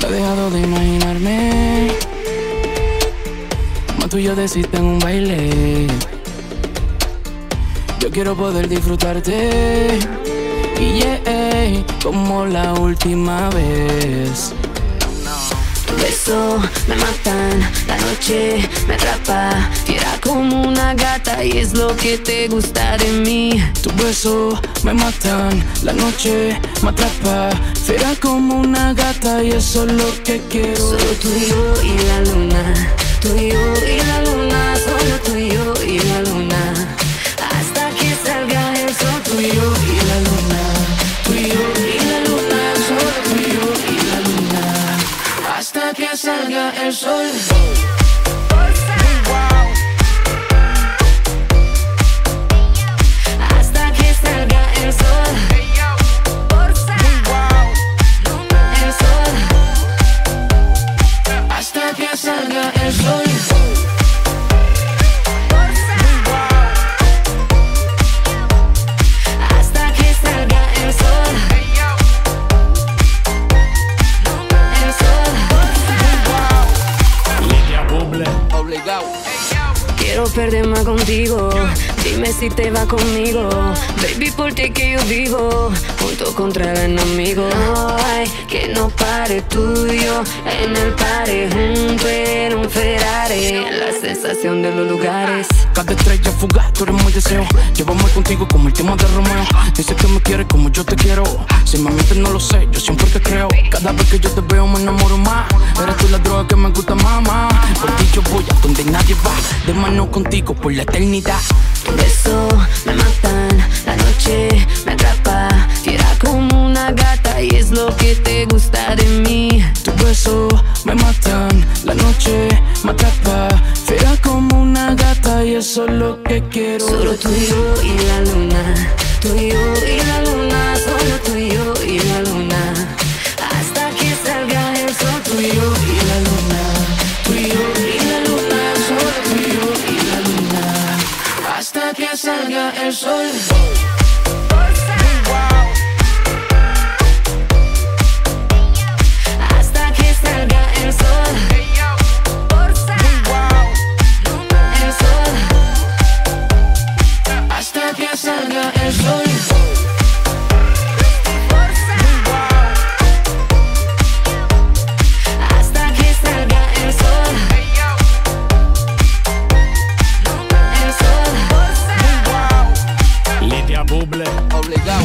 he dejado de imaginarme como tú y yo deciste en un baile. Yo quiero poder disfrutarte y yeah, como la última vez. Tu beso me matan, la noche me atrapa, fiera como una gata y es lo que te gusta de mí. Tu beso me matan, la noche me atrapa, fiera como una gata y eso es lo que quiero. Solo tú y yo y la luna, tú y yo y la luna, solo tú y yo y la luna, hasta que salga el sol. Tú y yo y la luna, tú y yo y la luna, solo tú y yo y la luna, hasta que salga el sol. Hasta que salga el sol. El sol. Hasta que salga el sol. Hasta que salga el sol. El sol. Lidia Buble. Obligado. Quiero perderme contigo, dime si te va conmigo. Baby, por ti que yo vivo, junto contra el enemigo. Ay, que no pare tuyo, en el pare junto en un Ferrari. La sensación de los lugares. Cada estrella fugaz, tú eres mi deseo. Llévame contigo como el tema de Romeo. Dices que me quieres como yo te quiero. Si me mientes no lo sé, yo siempre te creo. Cada vez que yo te veo me enamoro más. Eres tú la droga que me gusta, mamá. Por ti yo voy a donde nadie va. De mano contigo por la eternidad. Tu beso me matan, la noche me atrapa, fiera como una gata y es lo que te gusta de mí. Tu beso me matan, la noche me atrapa, fiera como una gata y eso es lo que quiero. Solo tú y yo y la luna, tú y yo y la luna, solo tú y yo y la luna, hasta que salga el sol. Tú y yo y la luna, tú y yo y la luna, solo tú y yo y la luna, hasta que salga el sol. Hasta que salga el sol. El sol. Hasta que salga el sol. Hasta que salga el sol. El sol. Lidia Buble. Obligado.